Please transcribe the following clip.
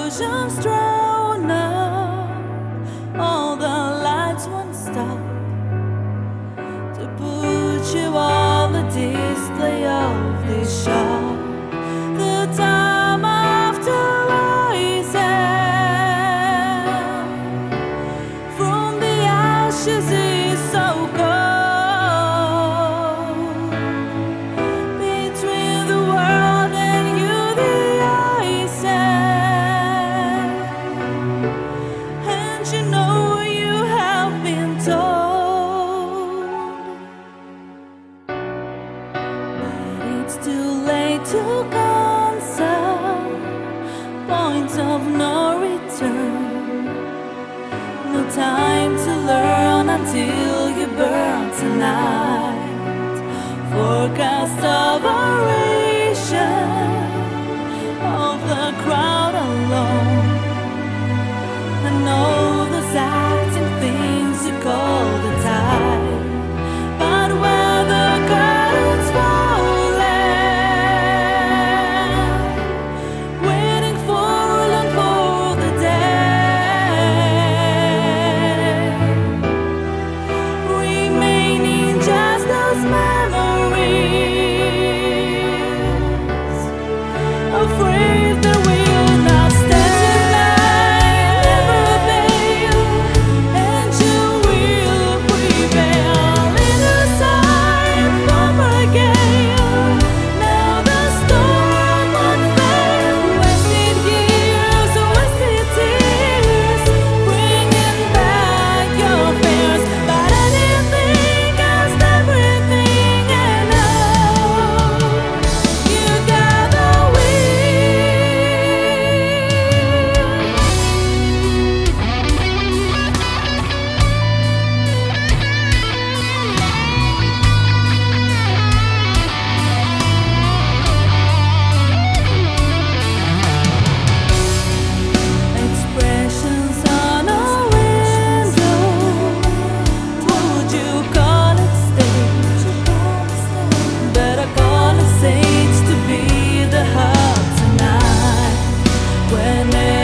illusions drown out. All the lights won't stop to put you on the display of this shop. The time after rising from the ashes is so cold. Between the world and you, the ice, and you know you have been told, but it's too late to cancel. Point of no return. No time to learn until you burn tonight. Forecast of oration of the crowd alone. I know those acting things you call the tide, but where the curtains falling, waiting long for the day, remaining just those memories, afraid that we'll not stand tonight, never fail, and you will prevail in the time from again. Now the storm won't fail. Wasted years, wasted tears, bringing back your fears. But anything is everything, and now you got the expressions on a window. Would you call it stage? Better call it sage to be the hub tonight. When